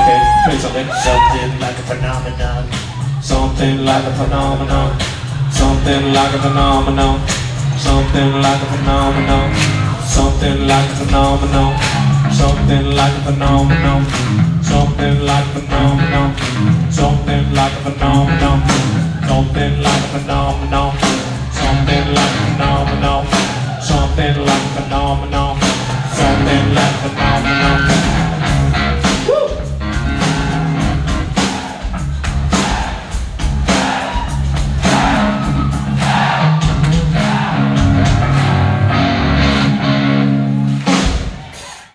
Okay, play something. Something like a phenomenon. Something like a phenomenon. Something like a phenomenon. Something like a phenomenon. Something like a phenomenon. Something like a phenomenon. Something like a phenomenon. Something like a phenomenon. Something like a phenomenon.